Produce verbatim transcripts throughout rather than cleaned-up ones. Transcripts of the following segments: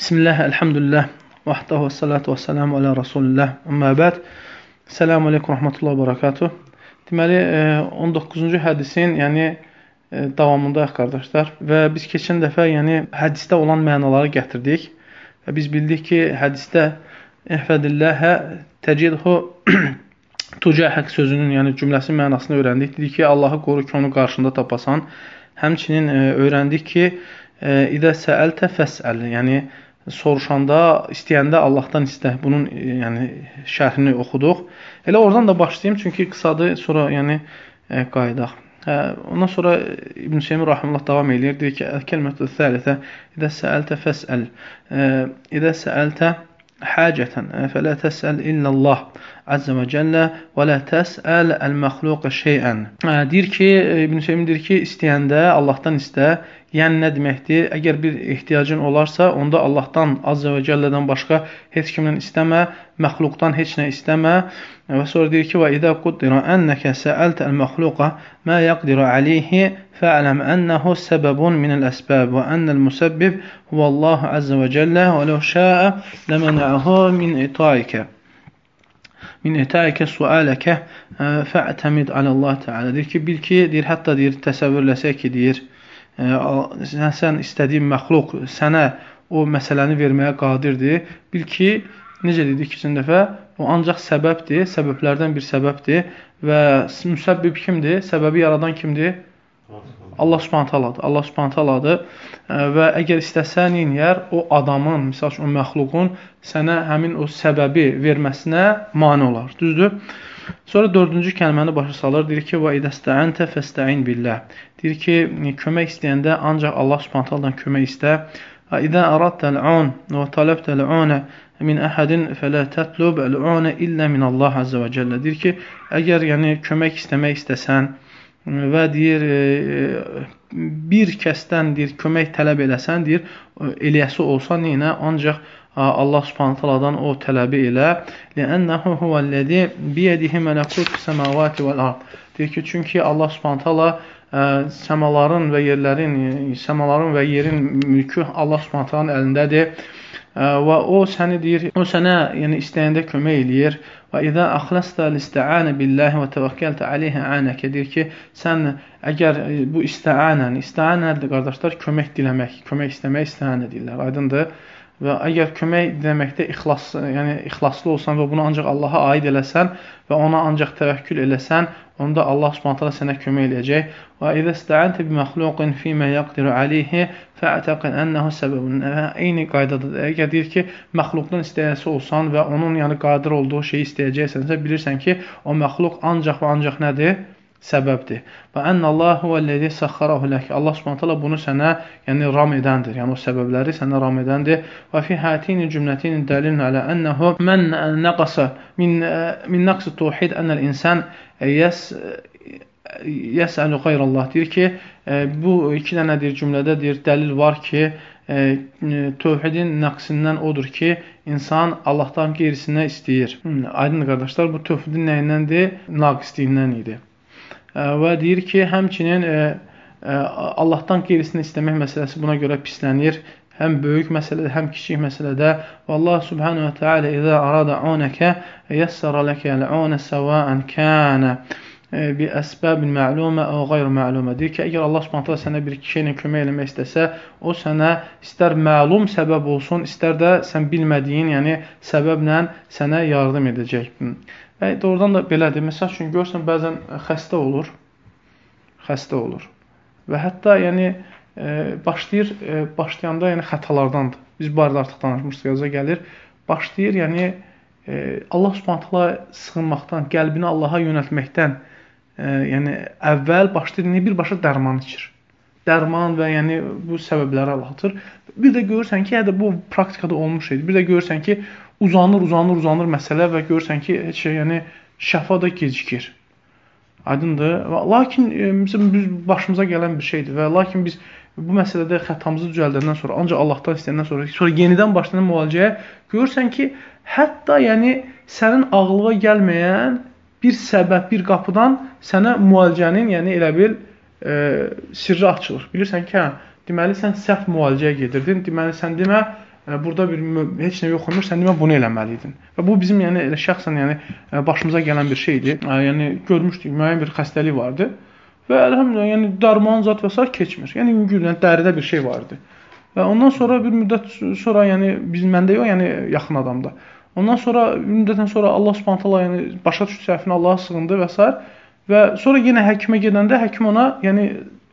Bismillah, elhamdülillah, vahdahu və salatu və selamu alə Rasulillah, əmmə bəd. Selamu aleykum, rahmetullah və barakatuh. Deməli, on doqquzuncu hədisin, yəni davamındayıq qardaşlar. Və biz keçən dəfə, yəni hədisdə olan mənaları gətirdik. Və biz bildik ki, hədisdə ihfədilləhə təcidhu tucəhək sözünün, yəni cümləsi mənasını öyrəndik. Dedik ki, Allahı qoru ki, onu qarşında tapasan. Həmçinin öyrəndik ki, İdə səəltə fəsəl, yəni soruşanda, istəyəndə Allahdan istə. Bunun yəni şərhini oxuduq. Elə oradan da başlayayım, çünki qısadır, sonra yəni qayıdaq. Ondan sonra İbn Seymur rahimehullah davam edir. Deyir ki, kəlmətü thəlithə İdə səəltə fəsəl. İdə səəltə hacətən fələ təsəl illallah azza və cəllə və la təsəl el-məxluq şeyən. Deyir ki, İbn Seymur deyir ki, istəyəndə Allahdan istə. Yəni nə deməkdir? Əgər bir ehtiyacın olarsa, onda Allahdan azza və cəllədən başqa heç kimdən istəmə, məxluqdan heç nə istəmə. Və sonra deyir ki, və idə quddira ennəkə səəltə el-məxluqa mə yəqdiru aleyhi fəələm ənəhu səbəbun minəl-əsbəb və ennəl-müsəbbib huvəllahu azza və cəllə və ləv şəə ləmənəhu min itaikə. Min itaikə sualəkə fəətəmid aləllah Teala. Deyir ki, bil ki, deyir, hətta deyir, təsəvvürləsək ki, deyir, sən, sən istədiyin məxluq sənə o məsələni verməyə qadirdir. Bil ki, necə dedik keçən dəfə, o ancaq səbəbdir, səbəblərdən bir səbəbdir və müsəbbib kimdir? Səbəbi yaradan kimdir? Allah Subhanahu taaladır. Allah Subhanahu taaladır və əgər istəsə neyər, o adamın, misal üçün o məxluqun sənə həmin o səbəbi verməsinə mane olar. Düzdür? Sonra dördüncü kəlməni başa salır. Deyir ki, və idəstəəntə fəstəin billah. Deyir ki, kömək istəyəndə ancaq Allah Subhanahu taaladan kömək istə. Və idə aradtəl-un və tələbtəl-unə min əhədin fələ tətlub əl-unə illə min Allah azza və cəllə. Deyir ki, əgər yəni kömək istəmək istəsən və deyir bir kəsdən deyir kömək tələb eləsən, deyir eləyəsi olsan yenə ancaq Allah Subhanahu taaladan o tələbi elə. Lənnəhu huvəl-ləzi biyədihi mələkut səmavati vəl-ard. Deyir ki, çünki Allah Subhanahu taala səmaların və yerlərin, səmaların və yerin mülkü Allah Subhanahu taalanın əlindədir. Və o səni deyir, o sənə yəni istəyəndə kömək eləyir. Və idə əxləstə l-istəanə billahi və təvəkkəltə aleyhə ənəkə. Deyir ki, sən əgər bu istəanən, istəanə nədir qardaşlar? Kömək diləmək, kömək istəmək istəanə deyirlər. Aydındır. Və əgər kömək deməkdə ixlas, yəni ixlaslı olsan və bunu ancaq Allaha aid eləsən və ona ancaq təvəkkül eləsən, onda Allah Subhanahu taala sənə kömək eləyəcək. Və idə istəəntə bi məxluqin fīmə yəqdiru aleyhi fəətəqin ənəhu səbəbun. Eyni qaydadadır. Əgər deyir ki, məxluqdan istəyəsi olsan və onun yəni qadir olduğu şeyi istəyəcəksənsə, bilirsən ki, o məxluq ancaq və ancaq nədir? Səbəbdir. Və ennəllahu huvəl-ləzi səxxarahu lək. Allah Subhanahu taala bunu sənə yəni ram edəndir. Yəni o səbəbləri sənə ram edəndir. Və fi hətini cümlətini dəlilun alə ənəhu mən nəqasa min min naqs təvhid ənəl insan yəs yəsəlu qayrallah. Deyir ki, bu iki dənə deyir cümlədə deyir dəlil var ki, tövhidin nəqsindən odur ki, insan Allahdan qeyrisinə istəyir. Aydın qardaşlar, bu tövhidin nəyindəndir? Naqisliyindən idi. Və deyir ki, həmçinin Allahdan qeyrisini istəmək məsələsi buna görə pislənir. Həm böyük məsələdə, həm kiçik məsələdə. Və Allah subhanahu və teala izə arada unəkə yəssərə ləkə l'unə səvəən kənə bi əsbəbin məlumə və qeyr məlumə. Deyir ki, əgər Allah subhanahu taala sənə bir şeylə kömək eləmək istəsə, o sənə istər məlum səbəb olsun, istər də sən bilmədiyin, yəni səbəblə sənə yardım edəcək. Və doğrudan da belədir. Məsəl üçün, görürsən, bəzən xəstə olur, xəstə olur və hətta yəni, başlayır, başlayanda yəni, xətalardandır. Biz barədə artıq danışmışıq, yaza gəlir. Başlayır, yəni, Allah Subhanahu taala sığınmaqdan, qəlbini Allaha yönəltməkdən yəni, əvvəl başlayır, birbaşa dərman içir. Dərman və yəni, bu səbəbləri anlatır. Bir də görürsən ki, yəni, bu praktikada olmuş şeydir. Bir də görürsən ki, uzanır, uzanır, uzanır məsələ və görürsən ki, heç şey, yəni, şəfa da gecikir. Aydındır. Lakin, biz başımıza gələn bir şeydir və lakin biz bu məsələdə xətamızı düzəldəndən sonra, ancaq Allahdan istəyəndən sonra, sonra yenidən başlayan müalicəyə görürsən ki, hətta yəni, sənin ağlığa gəlməyən bir səbəb, bir qapıdan sənə müalicənin, yəni elə bil, e, sirri açılır. Bilirsən ki, hə, deməli, sən səhv müalicəyə gedirdin, deməli, sən demə, burada bir heç nə yox olmur, sən demə bunu eləməliydin. Və bu bizim yəni elə şəxsən yəni başımıza gələn bir şeydir. Yəni görmüşdük, müəyyən bir xəstəlik vardı və əlhamdülillah yəni dərman zat və s. keçmir. Yəni yüngül, yəni dəridə bir şey vardı. Və ondan sonra bir müddət sonra yəni biz məndə yox, yəni yaxın adamda. Ondan sonra bir müddətdən sonra Allah Subhanahu taala yəni başa düşdü səhvini, Allaha sığındı və s. və sonra yenə həkimə gedəndə həkim ona yəni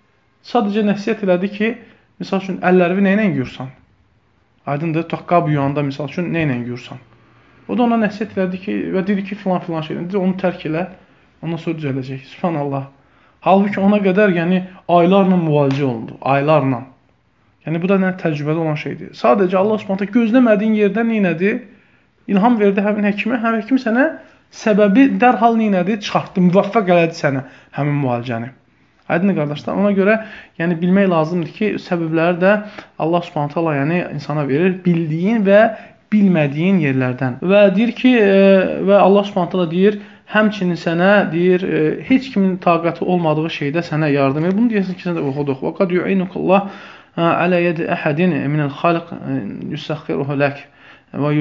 sadəcə nəsihət elədi ki, misal üçün əllərini nə ilə yuyursan? Aydındır, qab yuyanda misal üçün nə ilə yuyursan? O da ona nəsihət elədi ki, və dedi ki, filan filan şey. Dedi, onu tərk elə, ondan sonra düzələcək. Subhanallah. Halbuki ona qədər yəni aylarla müalicə olundu, aylarla. Yəni bu da nə təcrübədə olan şeydir. Sadəcə Allah Subhanahu gözləmədiyin yerdən nə etdi? İlham verdi həmin həkimə, həmin həkim sənə səbəbi dərhal nə etdi? Çıxartdı, müvəffəq elədi sənə həmin müalicəni. Aydın qardaşlar, ona görə yəni bilmək lazımdır ki, səbəbləri də Allah Subhanahu taala yəni insana verir, bildiyin və bilmədiyin yerlərdən. Və deyir ki, e, və Allah Subhanahu taala deyir, həmçinin sənə deyir, e, heç kimin taqəti olmadığı şeydə sənə yardım edir. Bunu deyirsən ki, sən də oxuduq. Və qad yu'inukallah alə yedi əhədin minəl xalq yusəxxiruhu lək və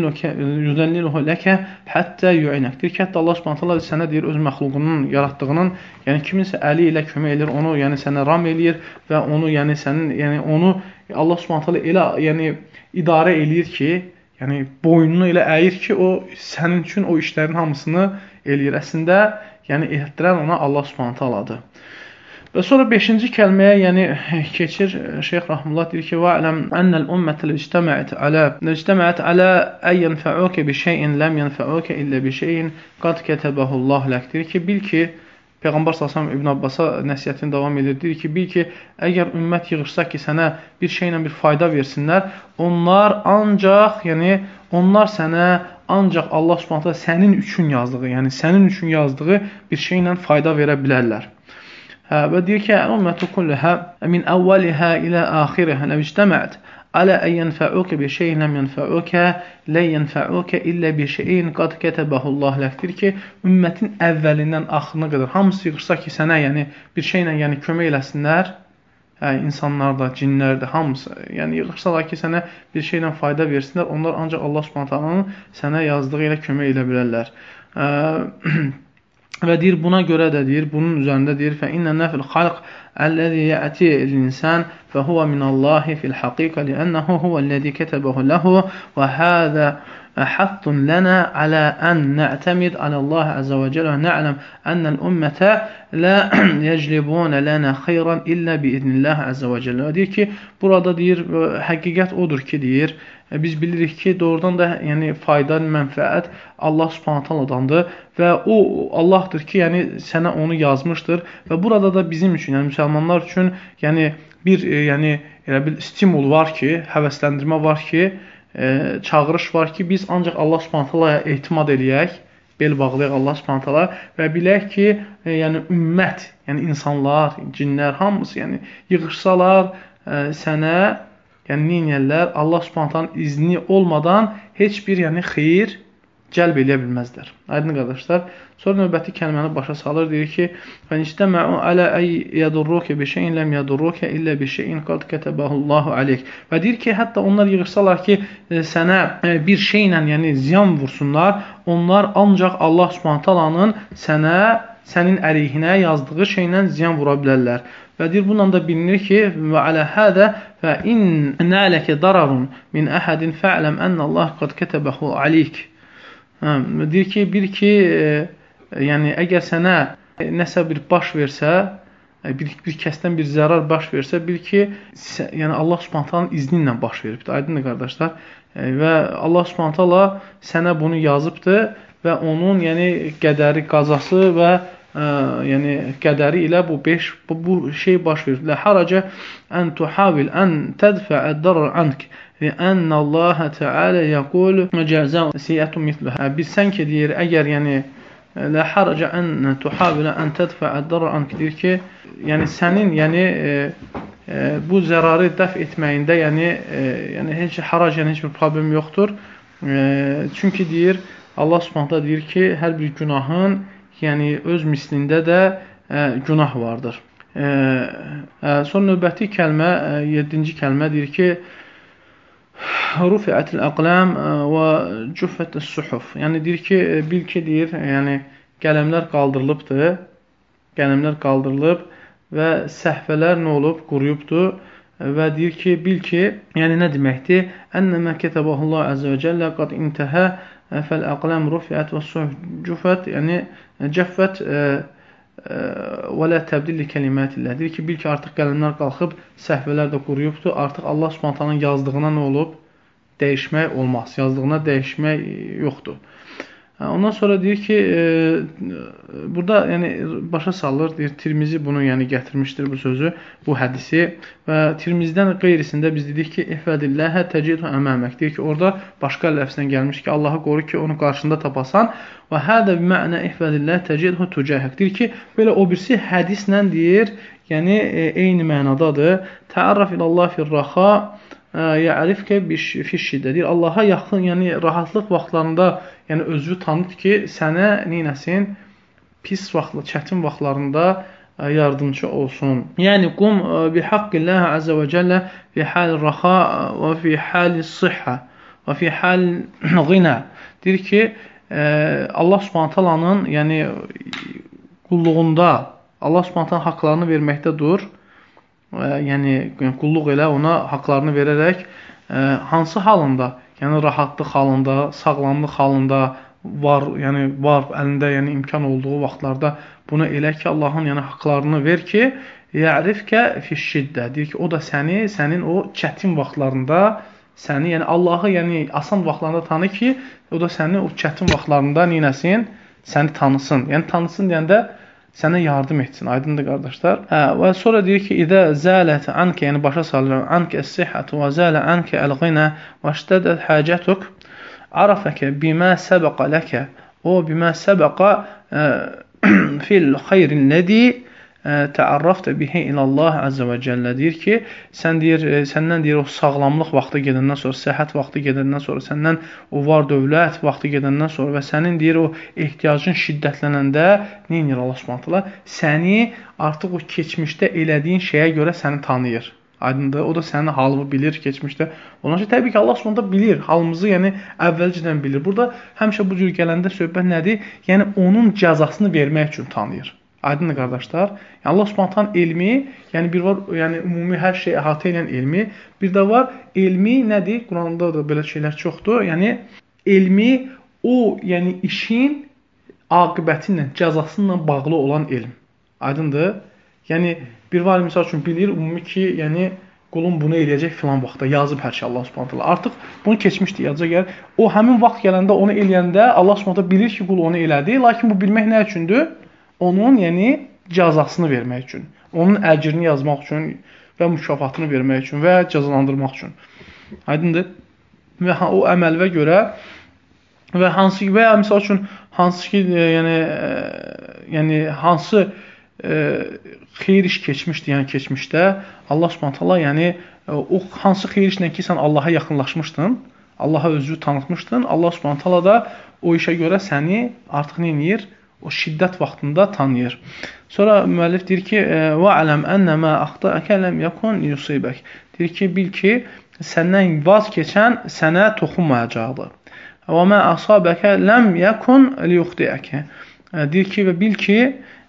yudəlliluhu ləkə həttə yu'inak. Deyir ki, hətta Allah Subhanahu taala sənə deyir öz məxluqunun yaratdığının, yəni kiminsə əli ilə kömək edir, onu yəni sənə ram eləyir və onu yəni sənin yəni onu Allah Subhanahu taala elə yəni idarə eləyir ki, yəni boynunu elə əyir ki, o sənin üçün o işlərin hamısını eləyir. Əslində, yəni etdirən ona Allah Subhanahu taaladır. Və sonra beşinci kəlməyə yəni keçir. Şeyx Rahimullah deyir ki, "Va'lam annal ummata ijtama'at ala ijtama'at ala ay yanfa'uka bi şey'in lam yanfa'uka illa bi şey'in qad katabahu Allah lak." Deyir ki, bil ki, Peyğəmbər sallallahu əleyhi və səlləm İbn Abbasa nəsihətini davam edir. Deyir ki, bil ki, əgər ümmət yığışsa ki, sənə bir şeylə bir fayda versinlər, onlar ancaq, yəni onlar sənə ancaq Allah Subhanahu taala sənin üçün yazdığı, yəni sənin üçün yazdığı bir şeylə fayda verə bilərlər. Və deyir ki, "Ümmətü kulluha min awwaliha ila axiriha law ijtama'at ala an yanfa'uka bi şey'in lam yanfa'uka la yanfa'uka illa bi şey'in qad katabahu Allah lak." Deyir ki, ümmətin əvvəlindən axırına qədər hamısı yığışsa ki, sənə yəni bir şeylə yəni kömək eləsinlər, hə, insanlar da, cinlər də hamısı, yəni yığışsalar ki, sənə bir şeylə fayda versinlər, onlar ancaq Allah Subhanahu taalanın sənə yazdığı ilə kömək edə bilərlər. Və deyir, buna görə də deyir, bunun üzərində deyir, fə innə nəfil xalq əlləzi yəti l-insan fə huvə minəllahi fil haqiqə liənnəhu huvəl-ləzi kətəbəhu ləhu və həzə hattun lənə alə ən nə'təmid aləlləhi əzə və cələ və nə'ləm ənəl ümmətə lə yəclibunə lənə xeyran illə biidnilləhi əzə və cələ. Və deyir ki, burada deyir, həqiqət odur ki, deyir, biz bilirik ki, doğrudan da yəni fayda, mənfəət Allah Subhanahu taala'dandır və o Allahdır ki, yəni sənə onu yazmışdır və burada da bizim üçün, yəni müsəlmanlar üçün, yəni bir yəni elə bir stimul var ki, həvəsləndirmə var ki, e, çağırış var ki, biz ancaq Allah Subhanahu taala'ya etimad eləyək, bel bağlayaq Allah Subhanahu taala və bilək ki, e, yəni ümmət, yəni insanlar, cinlər hamısı yəni yığışsalar e, sənə yəni neynəyərlər? Allah Subhanahu taala'nın izni olmadan heç bir yəni xeyir cəlb eləyə bilməzlər. Aydın qardaşlar. Sonra növbəti kəlməni başa salır, deyir ki, "Fənistama'u ala ay yadurruka bi şey'in lam yadurruka illa bi şey'in qad katabahu Allahu aleyk." Və deyir ki, hətta onlar yığışsalar ki, sənə bir şeylə, yəni ziyan vursunlar, onlar ancaq Allah Subhanahu taala'nın sənə sənin əleyhinə yazdığı şeylə ziyan vura bilərlər. Və deyir, bununla da bilinir ki, və alə hədə fə in nələkə dararun min əhədin fə'ləm ənəlləh qad kətəbəhu aleyk. Deyir ki, bil ki, e, yəni əgər sənə nəsə bir baş versə, bir, bir kəsdən bir zərar baş versə, bil ki, yəni Allah Subhanahu taala'nın izni ilə baş veribdir. Aydındır qardaşlar. E, və Allah Subhanahu taala sənə bunu yazıbdır və onun yəni qədəri, qazası və ə, yəni qədəri ilə bu beş bu, bu şey baş verir. La haraca an tuhawil an tadfa'a ad-darar ank. Li'anna Allah Teala yaqul cəza siyatun misluha. Bilsən ki, deyir, əgər yəni la haraca an tuhawil an tadfa'a ad-darar ank, deyir ki, yəni sənin yəni e, e, bu zərarı dəf etməyində yəni e, yəni heç harac, yəni heç bir problem yoxdur. E, çünki deyir Allah Subhanahu deyir ki, hər bir günahın yəni öz mislində də e, günah vardır. E, e, son növbəti kəlmə, e, yeddinci kəlmə deyir ki, rufi'atil aqlam və cuffetis suhuf. Yəni deyir ki, bil ki deyir, yəni qələmlər qaldırılıbdır. Qələmlər qaldırılıb və səhvələr nə olub? Quruyubdur. Və deyir ki, bil ki, yəni nə deməkdir? Ennəmə kətəbəhullah əzə və cəllə qad intəhə fəl əqləm rufiət və suhuf cüffət, yəni cəffət və lə təbdilli kəlimətillə. Deyir ki, bil ki, artıq qələmlər qalxıb, səhvələr də quruyubdur. Artıq Allah Subhanahu taala'nın yazdığına nə olub? Dəyişmək olmaz. Yazdığına dəyişmək yoxdur. Ondan sonra deyir ki, e, burada yəni başa salır, deyir, Tirmizi bunu yəni gətirmişdir bu sözü, bu hədisi və Tirmizdən qeyrisində biz dedik ki, ihfədilləhə təcidhu əməmək. Deyir ki, orada başqa ləfzdən gəlmiş ki, Allahı qoru ki, onu qarşında tapasan və hədə bimə'nə ihfədilləh təcidhu tucəhək. Deyir ki, belə o birisi hədislə deyir, yəni e, eyni mənadadır. Təarraf ilallah firraxa ya'rifke fi şiddə. Deyir, Allaha yaxın, yəni rahatlıq vaxtlarında, yəni özünü tanıt ki, sənə neynəsin? Pis vaxtlı, çətin vaxtlarında yardımcı olsun. Yəni qum bi haqqillah azza və cəllə fi hal raha və fi hal sihha və fi hal ghina. Deyir ki, Allah Subhanahu taalanın, yəni qulluğunda Allah Subhanahu taala haqqlarını verməkdə dur. Yəni qulluq elə, ona haqlarını verərək hansı halında, yəni rahatlıq halında, sağlamlıq halında var, yəni var əlində, yəni imkan olduğu vaxtlarda bunu elə ki, Allahın yəni haqlarını ver ki, ya'rifkə fi şiddə. Deyir ki, o da səni, sənin o çətin vaxtlarında səni, yəni Allahı, yəni asan vaxtlarında tanı ki, o da səni o çətin vaxtlarında neynəsin? Səni tanısın. Yəni tanısın deyəndə sənə yardım etsin. Aydındır qardaşlar. Hə, və sonra deyir ki, İdə zələt ankə, yəni başa salır, ankə əs-sihhatu və zələ ankə əl-ğinə və iştədət həcətuk arafəkə bimə səbəqə ləkə o bimə səbəqə fil xeyrin lədi təarrafdə bihi ilallah azza və cəllə. Deyir ki, sən deyir, səndən deyir o sağlamlıq vaxtı gedəndən sonra, səhət vaxtı gedəndən sonra, səndən o var dövlət vaxtı gedəndən sonra və sənin deyir o ehtiyacın şiddətlənəndə nə edir Allah Subhanahu taala? Səni artıq o keçmişdə elədiyin şeyə görə səni tanıyır. Aydındır? O da sənin halını bilir keçmişdə. Onun üçün təbii ki, Allah Subhanahu bilir, halımızı yəni əvvəlcədən bilir. Burada həmişə bu cür gələndə söhbət nədir? Yəni onun cəzasını vermək üçün tanıyır. Aydındır qardaşlar. Yəni Allah Subhanahu elmi, yəni bir var, yəni ümumi hər şey əhatə edən elmi, bir də var elmi nədir? Quranda da belə şeylər çoxdur. Yəni elmi o, yəni işin aqibəti ilə, cəzası ilə bağlı olan elm. Aydındır? Yəni bir var misal üçün bilir ümumi ki, yəni qulun bunu eləyəcək filan vaxtda yazıb hər şey Allah Subhanahu. Artıq bunu keçmişdi, yadca gəlir. O həmin vaxt gələndə onu eləyəndə Allah Subhanahu bilir ki, qul onu elədi. Lakin bu bilmək nə üçündür? Onun, yəni, cəzasını vermək üçün, onun əcrini yazmaq üçün və mükafatını vermək üçün və cəzalandırmaq üçün. Aydındır? Və o əməlvə görə və hansı və ya misal üçün hansı ki, yəni, yəni hansı e, xeyir iş keçmişdi, yəni keçmişdə Allah Subhanahu taala, yəni o hansı xeyir işlə ki, sən Allaha yaxınlaşmışdın, Allaha özünü tanıtmışdın, Allah Subhanahu taala da o işə görə səni artıq nə edir? O şiddət vaxtında tanıyır. Sonra müəllif deyir ki, və aləm ennəmə axtəəkə ləm yakun yusibək. Deyir ki, bil ki, səndən vaz keçən sənə toxunmayacaqdır. Və mə asabəkə ləm yakun liyuxtiyəkə. Deyir ki, və bil ki,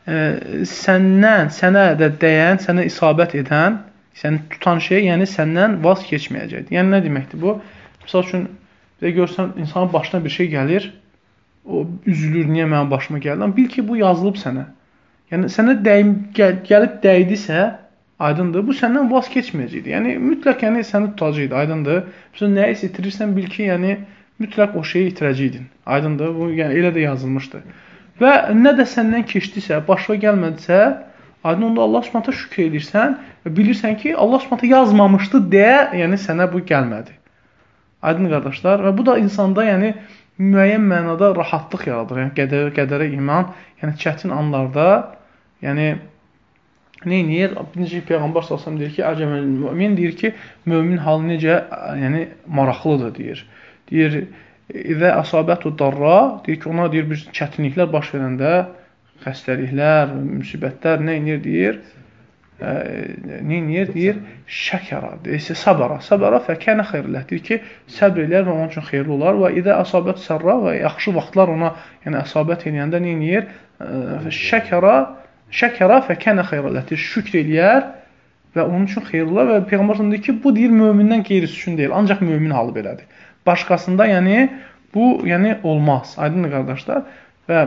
səndən, sənə də dəyən, sənə isabət edən, səni tutan şey, yəni səndən vaz keçməyəcəkdir. Yəni nə deməkdir bu? Misal üçün, görsən, insanın başına bir şey gəlir, o üzülür, niyə mənim başıma gəldi? Bil ki, bu yazılıb sənə. Yəni, sənə dəyim, gəl, gəlib dəydisə, aydındır, bu səndən vaz keçməyəcəkdir. Yəni, mütləq yəni, səni tutacaqdır, aydındır. Məsələn, nəyə itirirsən, bil ki, yəni, mütləq o şeyi itirəcəkdin. Aydındır, bu yəni, elə də yazılmışdır. Və nə də səndən keçdisə, başına gəlmədisə, aydın onda Allah Subhanahu şükür edirsən və bilirsən ki, Allah Subhanahu yazmamışdı deyə, yəni, sənə bu gəlmədi. Aydın qardaşlar, və bu da insanda, yəni, müəyyən mənada rahatlıq yaradır. Yəni qədər, qədərə iman, yəni çətin anlarda, yəni nə edir? Birinci Peyğəmbər sallallahu əleyhi və səlləm deyir ki, əcəməl mümin deyir ki, mömin halı necə, yəni maraqlıdır deyir. Deyir, İzə əsabətü darra, deyir ki, ona deyir bir çətinliklər baş verəndə, xəstəliklər, müsibətlər nə edir deyir? neyinir? Deyir, şəkara, deyirsə, sabara, sabara fəkənə xeyrlər. Deyir ki, səbr eləyər və onun üçün xeyirli olar. Və idə əsabət sərra və yaxşı vaxtlar ona, yəni əsabət eləyəndə neyinir? Şəkara, şəkara fəkənə xeyrlər. Deyir, şükr eləyər və onun üçün xeyirli olar. Və Peyğəmbər deyir ki, bu deyir, mömindən qeyrisi üçün deyil, ancaq mömin halı belədir. Başqasında, yəni, bu, yəni, olmaz. Aydındır, qardaşlar. Və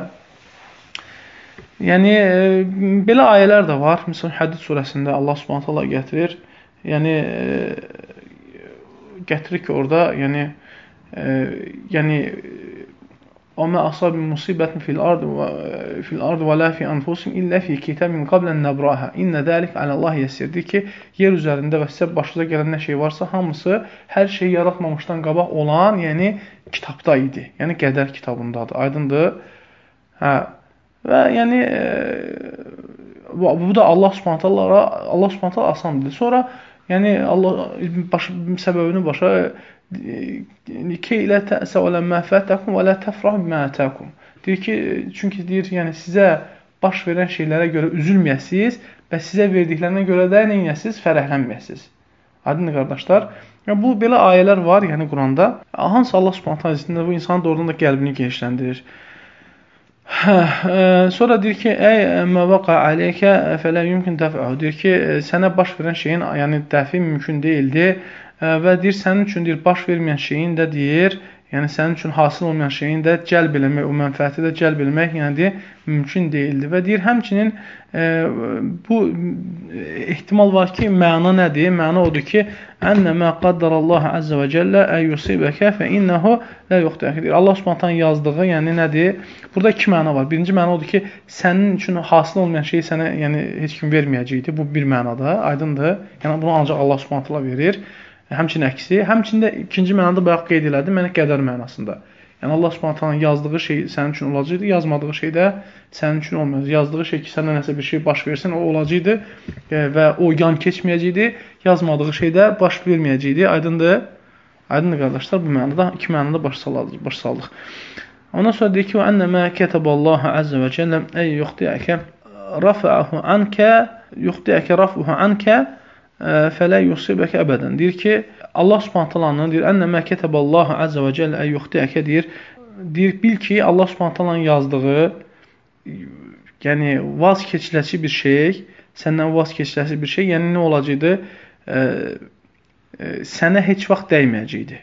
yəni, e, belə ayələr də var. Məsələn, Hədid surəsində Allah Subhanahu taala gətirir. Yəni, e, gətirir ki, orada, yəni, e, yəni, "Əmə asab musibətin fil ard və fil ard və la fi anfusikum illə fi kitabin qabla nabraha. İnne zalik alallahi yesir." Deyir ki, yer üzərində və sizə başınıza gələn nə şey varsa, hamısı hər şeyi yaratmamışdan qabaq olan, yəni, kitabda idi. Yəni, qədər kitabındadır. Aydındır? Hə. Və yəni e, bu da Allah Subhanahu taala Allah Subhanahu taala asandır. Sonra yəni Allah baş, səbəbini başa ki ilə təsə və ləmmə fətəkum və lə təfrah bimə ətəkum. Deyir ki, çünki deyir, yəni sizə baş verən şeylərə görə üzülməyəsiniz və sizə verdiklərinə görə də nə edəsiniz? Fərəhlənməyəsiniz. Aydındır, qardaşlar. Yəni, bu belə ayələr var, yəni Quranda. Hansı Allah Subhanahu taala bu insanın doğrudan da qəlbini genişləndirir. Hə, e, sonra deyir ki, "Ey mə vaqa aleykə fələ yumkin dəf'u." Deyir ki, sənə baş verən şeyin, yəni dəfi mümkün deyildi e, və deyir sənin üçün deyir baş verməyən şeyin də deyir, yəni sənin üçün hasil olmayan şeyin də cəlb eləmək, o mənfəəti də cəlb eləmək, yəni deyir, mümkün deyildi. Və deyir həmçinin e, bu ehtimal var ki, məna nədir? Məna odur ki, "Ənə mə qaddarallahu azza və cəllə ən yusibəkə fə innehu la yuxti'ək." Deyir, Allah Subhanahu yazdığı, yəni nədir? Burada iki məna var. Birinci məna odur ki, sənin üçün hasil olmayan şeyi sənə, yəni heç kim verməyəcəkdir. Bu bir mənada, aydındır. Yəni bunu ancaq Allah Subhanahu verir. Həmçinin əksi. Həmçində ikinci mənada bayaq qeyd elədim, yəni qədər mənasında. Yəni Allah Subhanahu yazdığı şey sənin üçün olacaqdı, yazmadığı şey də sənin üçün olmayacaq. Yazdığı şey ki, səndən nəsə bir şey baş versin, o olacaqdı və o yan keçməyəcəkdi. Yazmadığı şey də baş verməyəcəkdi. Aydındır? Aydındır, qardaşlar, bu mənada iki mənada baş saldıq, baş saldıq. Ondan sonra deyir ki, "Ənə mə kətəballahu azza və cəllə ey yuxtiyəkə rafa'ahu anka yuxtiyəkə raf'uhu anka fələ yusibəkə əbədən." Deyir ki, Allah Subhanahu taalanın deyir, "Ənə mə kətəballahu azza və cəllə ey yuxtiyəkə" deyir, deyir bil ki, Allah Subhanahu taalanın yazdığı, yəni vaz keçiləsi bir şey, səndən vaz keçiləsi bir şey, yəni nə olacaqdı? E, e, sənə heç vaxt dəyməyəcəkdi.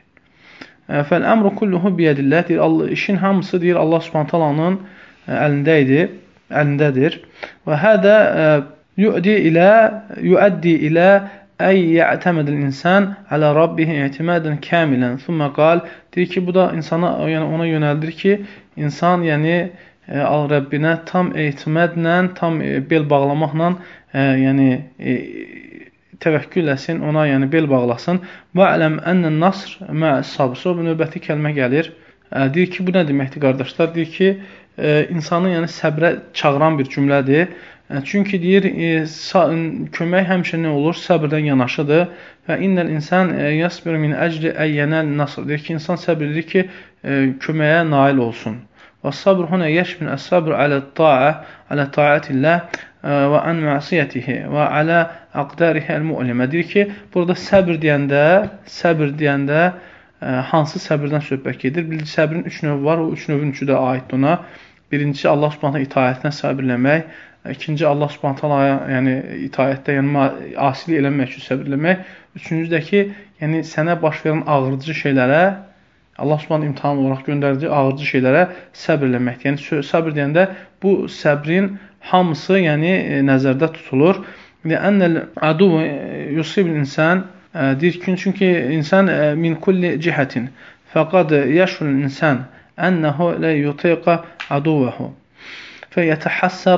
Fəl əmru kulluhu biyədillah, deyir, Allah, işin hamısı deyir Allah Subhanahu taalanın əlində idi, əlindədir. Və hədə yu'di ilə yuaddi ilə ey ya'tamidul insan ala rabbih i'timadan kamilan. Thumma qal, deyir ki, bu da insana, yəni ona yönəldir ki, insan yəni e, al Rəbbinə tam etimədlə, tam e, bel bağlamaqla, e, yəni e, təvəkkül etsin, ona yəni bel bağlasın. Və ələm ənnən nasr mə'əs sabr. Sonra növbəti kəlmə gəlir. E, deyir ki, bu nə deməkdir, qardaşlar? Deyir ki, e, insanı yəni səbrə çağıran bir cümlədir. E, çünki deyir, e, kömək həmişə nə olur? Səbrdən yanaşıdır. Və innəl insan e, yasbir min əcli əyyənəl nasr. Deyir ki, insan səbr edir ki, e, köməyə nail olsun. Və sabr huna yəşmin əs-sabr alə ta'a, alə ta'atillah və ən məsiyyətihi və alə əqdarihi əl-mu'limə. Deyir ki, burada səbr deyəndə, səbr deyəndə e, hansı səbirdən söhbət gedir? Birinci, səbrin üç növü var, o üç növün üçü də aiddir ona. Birincisi, Allah Subhanahu itaətinə səbirləmək. İkinci, Allah Subhanahu yəni itaətdə, yəni asilik eləmək üçün səbirləmək. Üçüncü də ki, yəni sənə baş verən ağırcı şeylərə, Allah Subhanahu imtahan olaraq göndərdiyi ağırcı şeylərə səbr eləməkdir. Yəni səbr deyəndə bu səbrin hamısı yəni nəzərdə tutulur. Lənnəl adu yusibul insan, deyir ki, çünki insan min kulli cihatin faqad yashul insan ennehu la yutiqa aduvahu feyetəhassar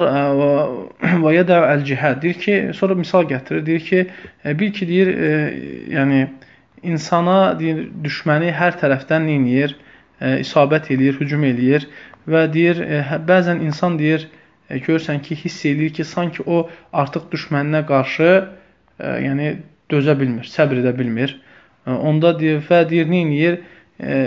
və yədəu əl-cihad. Deyir ki, sonra misal gətirir, deyir ki, bil ki, deyir, yəni insana deyir, düşməni hər tərəfdən neyir, e, isabət eləyir, hücum eləyir və deyir, e, bəzən insan deyir, e, görürsən ki, hiss eləyir ki, sanki o artıq düşməninə qarşı e, yəni dözə bilmir, səbr edə bilmir. E, onda deyir, və deyir, neyir, e,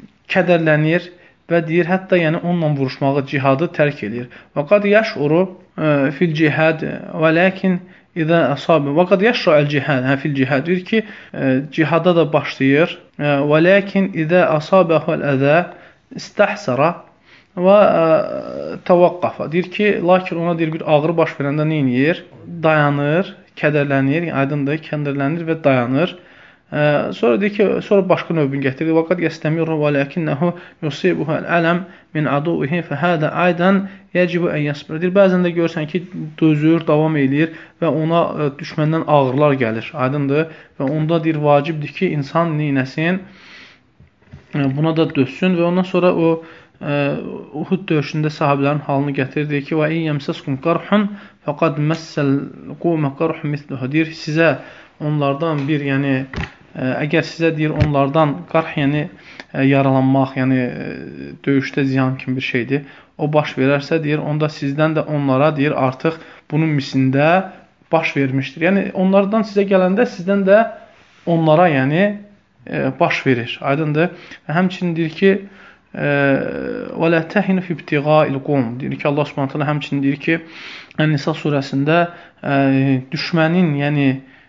kədərlənir və deyir, hətta yəni onunla vuruşmağı, cihadı tərk eləyir. Və qad yəşuru fil cihad və lakin İzə əsabə və qad yəşra'ul cihad hə fil cihad deyir ki, cihada da başlayır. Və lakin izə əsabəhul əzə istəhsara və təvaqqafa deyir ki, lakin ona deyir bir ağrı baş verəndə nə edir? Dayanır, kədərlənir, aydındır, kədərlənir və dayanır. Sonra deyir ki, sonra başqa növbün gətirir. Və qad yəstəmirru və lakinnəhu yusibuhul ələm min aduihi fəhədə aydan yəcibu ən yəsbir. Deyir, bəzən də görsən ki, dözür, davam eləyir və ona düşməndən ağrılar gəlir. Aydındır. Və onda deyir, vacibdir ki, insan neynəsin? Buna da dözsün və ondan sonra o Uhud döyüşündə sahabələrin halını gətirir. Deyir ki, və in yəmsəskum qarhun fəqad məssəl qumə qarhun misluhu. Deyir, sizə onlardan bir, yəni əgər sizə deyir onlardan qarh, yəni yaralanmaq, yəni döyüşdə ziyan kimi bir şeydir, o baş verərsə deyir, onda sizdən də onlara deyir artıq bunun misində baş vermişdir. Yəni onlardan sizə gələndə sizdən də onlara yəni baş verir. Aydındır. Və həmçinin deyir ki, və la tahinu fi ibtiğa'il qum. Deyir ki, Allah Subhanahu taala həmçinin deyir ki, Nisa surəsində düşmənin, yəni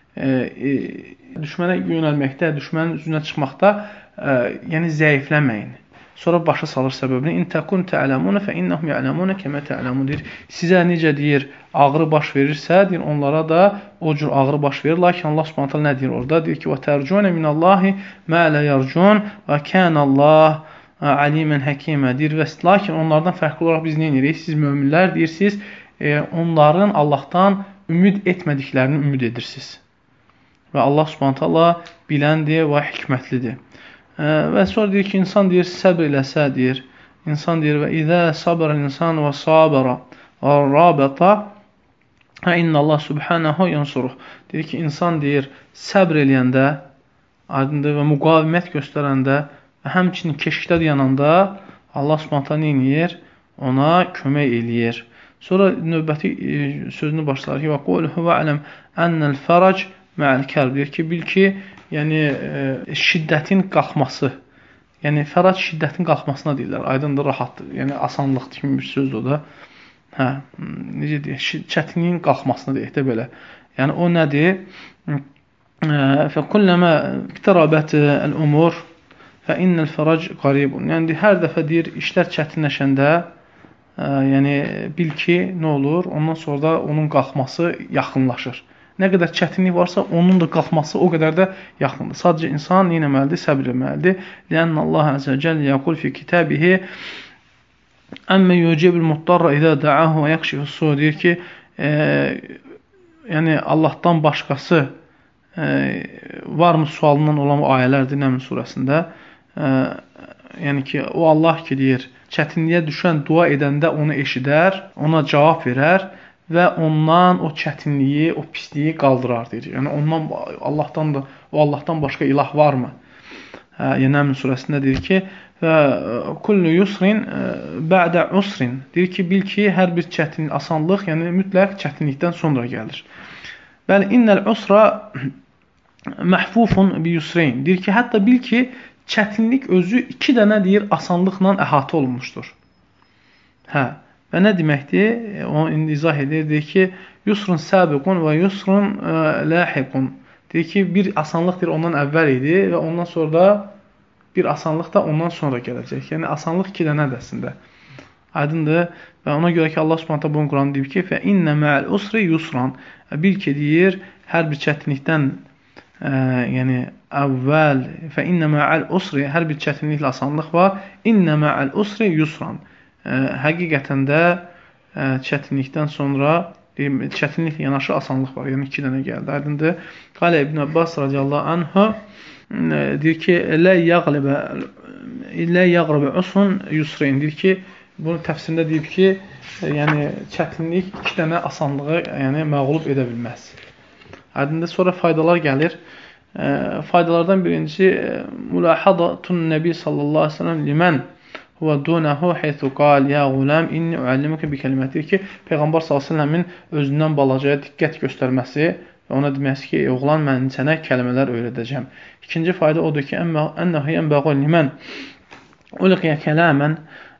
düşmənə yönəlməkdə, düşmənin üzünə çıxmaqda yəni zəifləməyin. Sonra başa salır səbəbini. İn takun ta'lamun fa innahum ya'lamun kama ta'lamun. Deyir, sizə necə deyir, ağrı baş verirsə, deyir, onlara da o cür ağrı baş verir. Lakin Allah Subhanahu taala nə deyir orada? Deyir ki, "Və tərcun minallahi ma la yarcun və kanallah alimen hakima." Deyir, və lakin onlardan fərqli olaraq biz nə edirik? Siz möminlər deyirsiniz, e, onların Allahdan ümid etmədiklərini ümid edirsiniz. Və Allah Subhanahu taala biləndir və hikmətlidir. Və sonra deyir ki, insan deyir, səbr eləsə deyir, insan deyir, və izə sabərəl insan və sabərə və rabətə innəllah subhanahu yansuruh. Deyir ki, insan deyir, səbr eləyəndə, aydındır və müqavimət göstərəndə və həmçinin keşikdə dayananda Allah Subhanahu taala nə edir? Ona kömək eləyir. Sonra növbəti sözünü başlar ki, və qul huve aləm ennel fəraj mə'al kərb. Deyir ki, bil ki, yəni e, şiddətin qalxması. Yəni fəraj şiddətin qalxmasına deyirlər. Aydındır, rahatdır. Yəni asanlıq kimi bir sözdür o da. Hə, necə deyək, çətinliyin qalxmasına deyək də belə. Yəni o nədir? Fə kulləmə iqtarabət el-umur fə innəl fəraj qaribun. Yəni hər dəfə deyir, işlər çətinləşəndə e, yəni bil ki, nə olur? Ondan sonra da onun qalxması yaxınlaşır. Nə qədər çətinlik varsa, onun da qalxması o qədər də yaxındır. Sadəcə insan nə etməlidir? Səbr etməlidir. Lənnə Allah Əzə və Cəllə yəqul fi kitabihi əmmə yucibul muttarra izə da'ahu və yəkşifus su. Deyir ki, e, yəni Allahdan başqası e, varmı sualından olan ayələrdir Nəml surəsində. E, yəni ki, o Allah ki, deyir, çətinliyə düşən dua edəndə onu eşidər, ona cavab verər və ondan o çətinliyi, o pisliyi qaldırar, deyir. Yəni ondan Allahdan da o Allahdan başqa ilah varmı? Hə, yəni Nəml surəsində deyir ki, və kullu yusrin ba'da usrin. Deyir ki, bil ki, hər bir çətinlik, asanlıq, yəni mütləq çətinlikdən sonra gəlir. Bəli, innəl usra məhfufun bi yusrayn. Deyir ki, hətta bil ki, çətinlik özü iki dənə deyir asanlıqla əhatə olunmuşdur. Hə. Və nə deməkdir? Onu indi izah edir. Deyir ki, yusrun səbiqun və yusrun lahiqun. Deyir ki, bir asanlıq deyir, ondan əvvəl idi və ondan sonra da bir asanlıq da ondan sonra gələcək. Yəni, asanlıq iki dənədir əslində. Aydındır. Və ona görə ki, Allah Subhanahu taala bunu Quranda deyir ki, fə innə mə'al usri yusran. Bil ki, deyir, hər bir çətinlikdən ə, yəni əvvəl fə innə mə'al usri, hər bir çətinliklə asanlıq var. İnnə mə'al usri yusran. Həqiqətən də çətinlikdən sonra çətinliklə yanaşı asanlıq var. Yəni iki dənə gəldi. Aydındır. Qalə İbn Abbas radiyallahu anhu deyir ki, lə yəqləbə lə yəqləbə usun yusrayn. Deyir ki, bunu təfsirində deyib ki, yəni çətinlik iki dənə asanlığı yəni məğlub edə bilməz. Aydındır. Sonra faydalar gəlir. Faydalardan birincisi mulahadatun Nəbi sallallahu əleyhi və səlləm limən və dunahu haythu qal ya gulam inni uallimuka bi kelimatir ki, Peyğəmbər sallallahu əleyhi və səlləmin özündən balacaya diqqət göstərməsi və ona deməsi ki, oğlan mən sənə kəlmələr öyrədəcəm. İkinci fayda odur ki, ənəhu yənbəğu limən ulqiya kələmən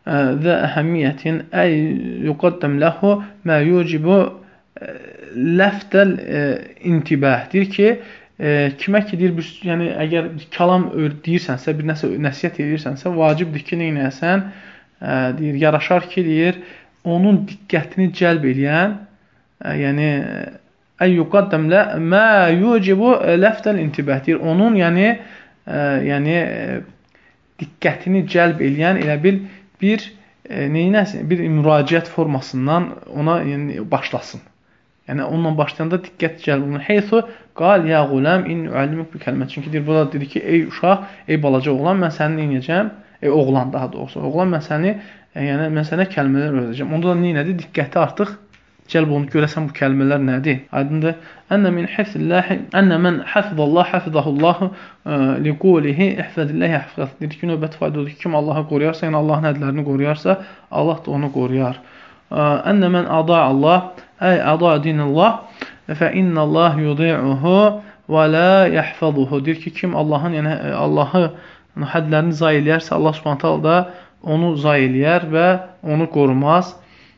ذا أهمية أي يقدم له ما يوجب لفت الانتبah. Deyir ki, kimə ki deyir, yəni əgər kəlam deyirsənsə, bir nəsə nəsihət edirsənsə, vacibdir ki, neynəyəsən, deyir, yaraşar ki, deyir, onun diqqətini cəlb edən, yəni əy yuqaddam mə yucibu ləftəl intibah, deyir, onun yəni yəni diqqətini cəlb edən elə bil bir neynəsin, bir müraciət formasından ona yəni başlasın. Yəni onunla başlayanda diqqət cəlb olunur. Heysu qal ya qulam in uallimuk bi kəlmə. Çünki deyir, burada dedi ki, ey uşaq, ey balaca oğlan, mən səni neynəyəcəm? Ey oğlan daha doğrusu. Oğlan, mən səni yəni mən sənə kəlmələr öyrədəcəm. Onda da neynədir? Diqqəti artıq cəlb olunur. Görəsən bu kəlmələr nədir? Aydındır. Ənə min hifzillahi, ənə mən hafizallah hafizahullah liqulihi ihfazillahi hafizah. Deyir ki, növbəti fayda odur ki, kim Allahı qoruyarsa, yəni Allahın hədlərini qoruyarsa, Allah da onu qoruyar. Ənə mən ada Allah, əy ada dinallah fə innallah yudi'uhu və la yahfazuhu. Deyir ki, kim Allahın, yəni Allahı hədlərini zayi eləyərsə, Allah Subhanahu taala da onu zayi eləyər və onu qorumaz.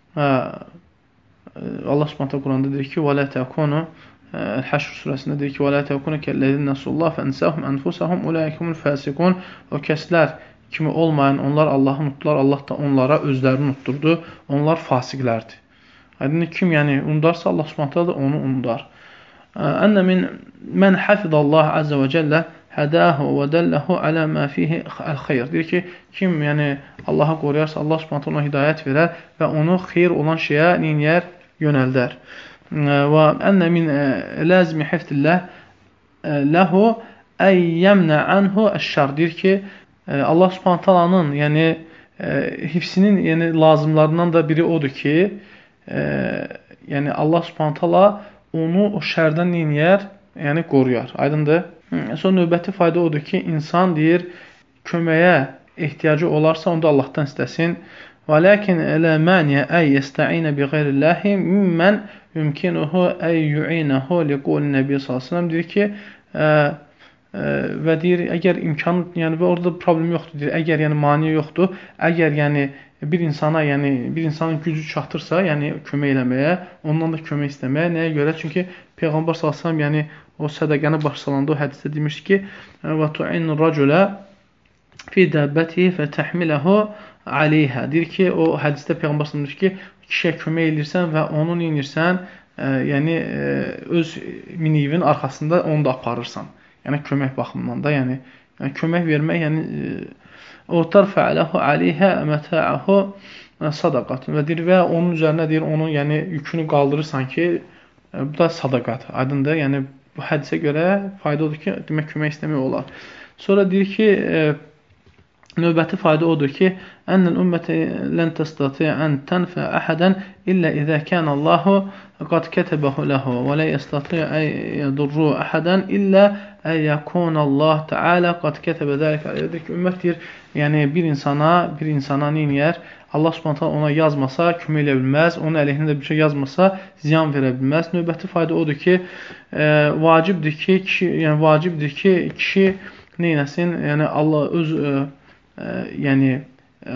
Allah Subhanahu taala Quranda deyir ki, və la takunu El-Həşr surəsində deyir ki, və la takunu kəllezina nasullah fənsahum anfusahum ulaikumul fasiqun. O kəslər kimi olmayan, onlar Allahı unutdular, Allah da onlara özlərini unutturdu. Onlar fasiqlərdir. Aydın kim yəni unudarsa, Allah Subhanahu taala da onu unudar. Ənə min mən hafizallah azza və cəllə hədahu və dəlləhu alə mə fihi əl-xeyr. Deyir ki, kim yəni Allahı qoruyarsa, Allah Subhanahu taala ona hidayət verər və onu xeyir olan şeyə neyər? Yönəldər. Və ənə min lazimi hifzillah ləhu əy yəmnə anhu əş-şər. Deyir ki, Allah Subhanahu taalanın yəni hifzinin yəni lazımlarından da biri odur ki, yəni Allah Subhanahu taala onu o şərdən neynəyər? Yəni qoruyar. Aydındır? Son növbəti fayda odur ki, insan deyir, köməyə ehtiyacı olarsa, onu da Allahdan istəsin. Və lakin lə maniyə əy yəstə'inə bi qeyrillahi mimmən yumkinuhu əy yu'inahu liqulun nəbi sallallahu əleyhi və səlləm. Deyir ki, və deyir, əgər imkanı, yəni və orada problem yoxdur, deyir, əgər yəni maniyə yoxdur, əgər yəni bir insana, yəni bir insanın gücü çatırsa, yəni kömək eləməyə, ondan da kömək istəməyə, nəyə görə? Çünki Peyğəmbər sallallahu əleyhi və səlləm yəni o sədəqəni başsalanda o hədisdə demişdi ki, və tu'inu raculə fi dəbbətihi və təhmiləhu aleyhə. Deyir ki, o hədisdə Peyğəmbər sallallahu əleyhi və səlləm demiş ki, kişiyə kömək edirsən və onu neyirsən, yəni öz minivin arxasında onu da aparırsan. Yəni kömək baxımından da, yəni, yəni kömək vermək, yəni o tərfə'ləhu aleyhə məta'ahu sadaqatun. Və deyir, və onun üzərinə deyir, onun yəni yükünü qaldırırsan ki, bu da sadaqadır. Aydındır? Yəni bu hədisə görə fayda odur ki, demək kömək istəmək olar. Sonra deyir ki, növbəti fayda odur ki, ennel ümmeti lən təstati ən tənfə əhədən illə izə kən Allahu qad kətəbəhu ləhu və lə yəstati ən yədurru əhədən illə ən yəkun Allah Teala qad kətəbə dəlikə. Deyir ki, ümmət deyir, yəni bir insana, bir insana neyniyər? Allah Subhanahu taala ona yazmasa kömək elə bilməz, onun əleyhinə də bir şey yazmasa ziyan verə bilməz. Növbəti fayda odur ki, e, vacibdir ki, kişi, yəni vacibdir ki, kişi neynəsin? Yəni Allah öz e, e, yəni e,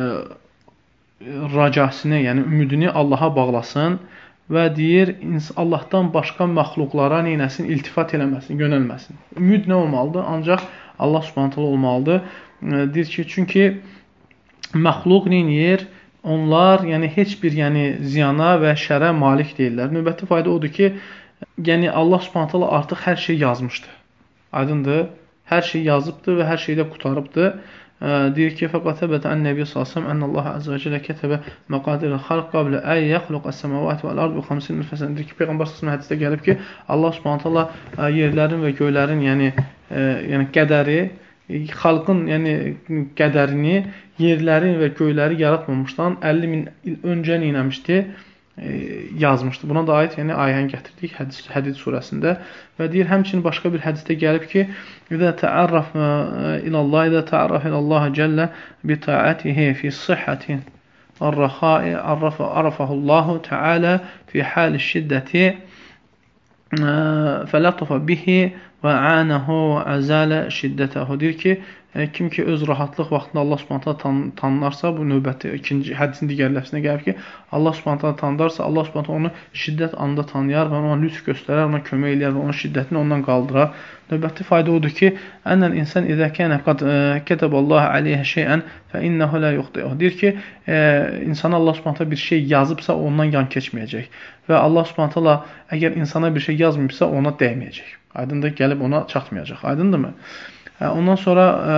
racasını, yəni ümidini Allaha bağlasın və deyir, Allahdan başqa məxluqlara neynəsin? İltifat eləməsin, yönəlməsin. Ümid nə olmalıdır? Ancaq Allah Subhanahu taala olmalıdır. E, deyir ki, çünki məxluq neynir? Onlar yəni heç bir yəni ziyana və şərə malik deyirlər. Növbəti fayda odur ki, yəni Allah Subhanahu taala artıq hər şey yazmışdı. Aydındır? Hər şey yazıbdı və hər şeyi də qutarıbdı. Deyir ki, fəqat təbət ən-nəbi sallallahu əleyhi və səlləm ənəlləhu əzzə və cəllə kətəbə məqadirəl xalq qablə ən yəxluqəs-səmavati vəl-ard bi xamsin min fəsən. Deyir ki, Peyğəmbər sallallahu əleyhi və səlləm hədisdə gəlib ki, Allah Subhanahu taala yerlərin və göylərin yəni yəni qədəri, xalqın yəni qədərini, yerləri və göyləri yaratmamışdan əlli min il öncə neynəmişdi? E, yazmışdı. Buna da aid yəni ayəni gətirdik hədis, Hədid surəsində və deyir, həmçinin başqa bir hədisdə gəlib ki, İzə təərraf ilallah, İzə təərraf ilallah cəllə bi ta'atihi fi sihhatin ar-raxai arafahullahu ta'ala fi hal şiddəti fələtufə bihi və anahu və azala şiddətəhu. Deyir ki, kim ki öz rahatlıq vaxtında Allah Subhanahu taala tan tanınarsa, bu növbəti ikinci hədisin digərlərinə gəlir ki, Allah Subhanahu taala tanınarsa, Allah Subhanahu taala onu şiddət anda tanıyar və ona lütf göstərər, ona kömək eləyər və onun şiddətini ondan qaldırar. Növbəti fayda odur ki, ənəl insan izə kənə qad kətəbəllahu aleyhə şeyən fə innəhu la yuxti'uhu. Deyir ki, e, insana Allah Subhanahu taala bir şey yazıbsa, ondan yan keçməyəcək və Allah Subhanahu taala əgər insana bir şey yazmayıbsa, ona dəyməyəcək. Aydındır, gəlib ona çatmayacaq. Aydındırmı? Ondan sonra ə,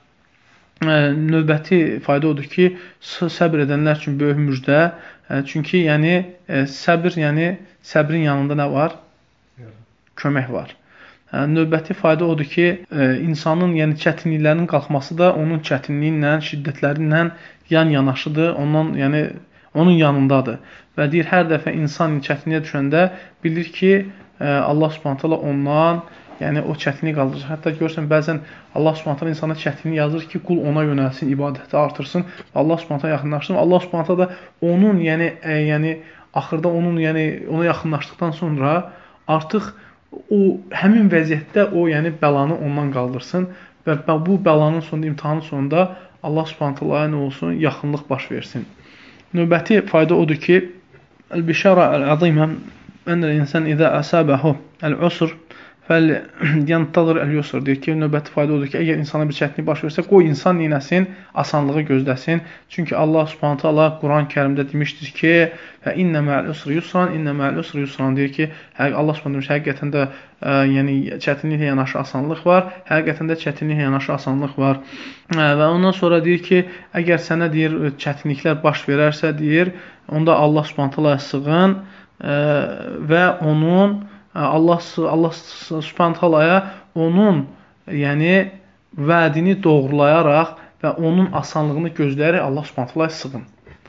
ə, növbəti fayda odur ki, səbr edənlər üçün böyük müjdə. Ə, çünki yəni ə, səbr, yəni səbrin yanında nə var? Kömək var. Ə, növbəti fayda odur ki, ə, insanın yəni çətinliklərinin qalxması da onun çətinliyi ilə, şiddətləri ilə yan yanaşıdır. Ondan, yəni onun yanındadır. Və deyir, hər dəfə insan çətinliyə düşəndə bilir ki, ə, Allah Subhanahu taala ondan yəni o çətinliyi qaldırır. Hətta görürsən, bəzən Allah Subhanahu taala insana çətinlik yazır ki, qul ona yönəlsin, ibadəti artırsın, Allah Subhanahu taala yaxınlaşsın. Allah Subhanahu taala da onun, yəni e, yəni axırda onun, yəni ona yaxınlaşdıqdan sonra artıq o həmin vəziyyətdə o, yəni bəlanı ondan qaldırsın və bu bəlanın sonunda, imtahanın sonunda Allah Subhanahu taala nə olsun, yaxınlıq baş versin. Növbəti fayda odur ki, el-bişara el-azimə ənəl insan izə əsabəhu el-usr fəl-yantazir el-yusr. Deyir ki, növbəti fayda odur ki, əgər insana bir çətinlik baş versə, qoy insan neynəsin, asanlığı gözləsin. Çünki Allah Subhanahu taala Quran-ı Kərimdə demişdir ki, və innə mə'l-usri yusran, innə mə'l-usri yusran. Deyir ki, Allah Subhanahu demiş, həqiqətən də ə, yəni çətinliklə yanaşı asanlıq var, həqiqətən də çətinliklə yanaşı asanlıq var. Ə, və ondan sonra deyir ki, əgər sənə deyir çətinliklər baş verərsə, deyir, onda Allah Subhanahu taala sığın ə, və onun Allah Allah Subhanahu taalaya onun yəni vədini doğrulayaraq və onun asanlığını gözləyərək Allah Subhanahu taalaya sığın.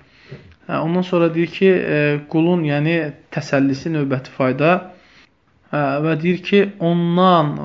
Ondan sonra deyir ki, qulun yəni təsəllisi növbəti fayda və deyir ki, ondan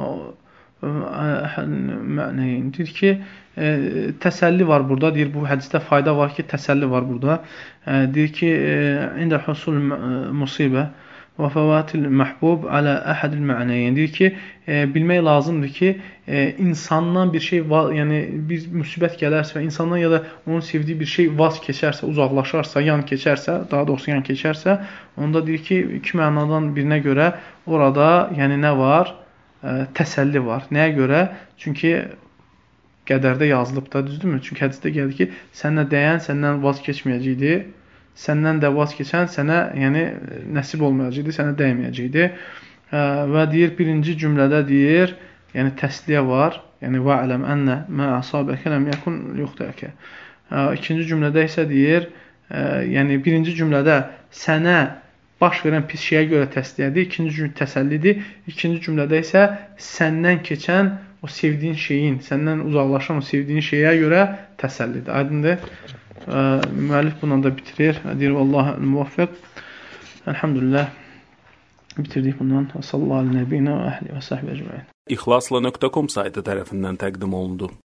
mənəyin deyir ki, təsəlli var burada. Deyir, bu hədisdə fayda var ki, təsəlli var burada. Deyir ki, ində husul musibə və fəvatil məhbub alə əhədil mə'nəyin. Deyir ki, e, bilmək lazımdır ki, e, insandan bir şey, yəni bir müsibət gələrsə və insandan ya da onun sevdiyi bir şey vaz keçərsə, uzaqlaşarsa, yan keçərsə, daha doğrusu yan keçərsə, onda deyir ki, iki mənadan birinə görə orada yəni nə var? E, təsəlli var. Nəyə görə? Çünki qədərdə yazılıb da, düzdürmü? Çünki hədisdə gəldi ki, sənə dəyən səndən vaz keçməyəcəkdir. Səndən də vaz keçən sənə yəni nəsib olmayacaqdır, sənə dəyməyəcəkdir. Və deyir, birinci cümlədə deyir, yəni təsliyə var. Yəni və ələm ənə mə əsabəkə ləm yəkun yuxtəkə. İkinci cümlədə isə deyir, yəni birinci cümlədə sənə baş verən pis şeyə görə təsliyədir, ikinci cümlə təsəllidir. İkinci cümlədə isə səndən keçən o sevdiyin şeyin, səndən uzaqlaşan o sevdiyin şeyə görə təsəllidir. Aydındır? Müəllif bununla da bitirir. Deyir, Vallahi müvəffəq. Elhamdülillah. Bitirdik bundan. Sallallahu aleyhi və səlləm və əhli və səhbə əcməin. İxlasla nöqtə com saytı tərəfindən təqdim olundu.